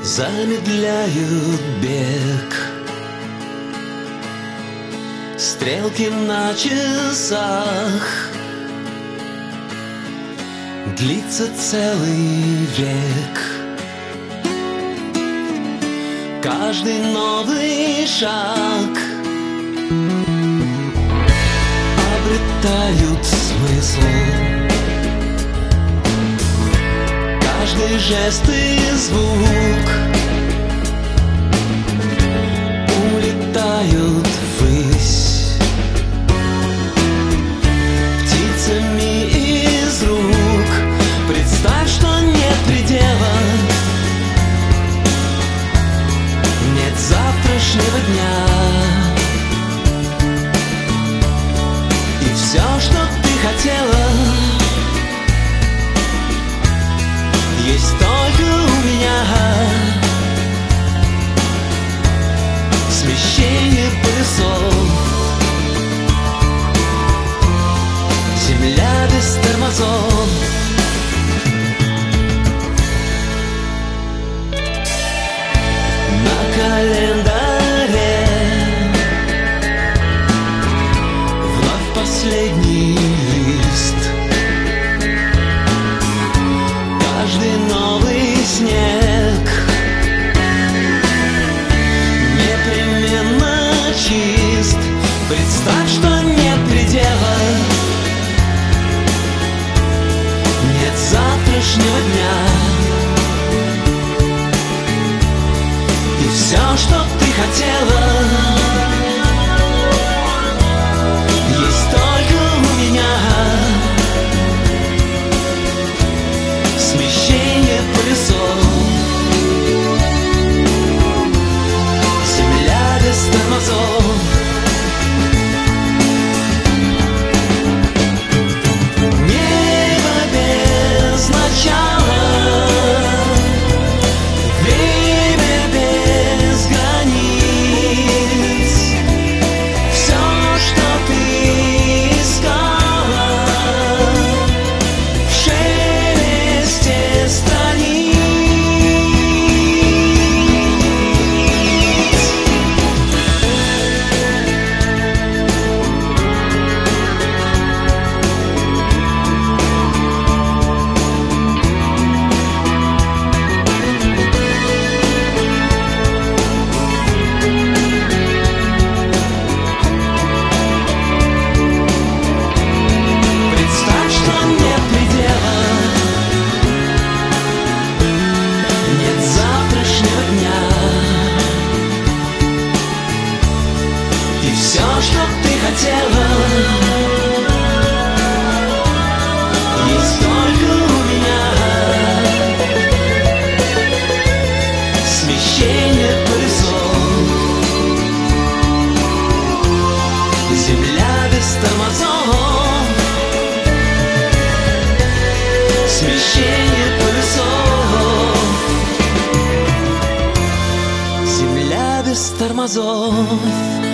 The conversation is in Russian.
замедляют бег. Стрелки на часах, длится целый век. Каждый новый шаг обретают смысл. Каждый жест и звук улетают ввысь. Птицами из рук представь, что нет предела, нет завтрашнего дня. И все, что ты хотела, есть только у меня. Смещение полюсов, земля без тормозов. На календаре вновь последний лист. Каждый новый снег непременно чист. Представь, что нет предела, нет завтрашнего дня. И все, что ты хотела, есть только у меня. Смещение полюсов, земля без тормозов. Небо без начала, время без границ. Все, что ты искала, в шелесте страниц. Представь, что нет предела, нет завтрашнего дня. И все, что ты хотела, есть только у меня. Смещение полюсов, земля без тормозов. Смещение полюсов, земля без тормозов.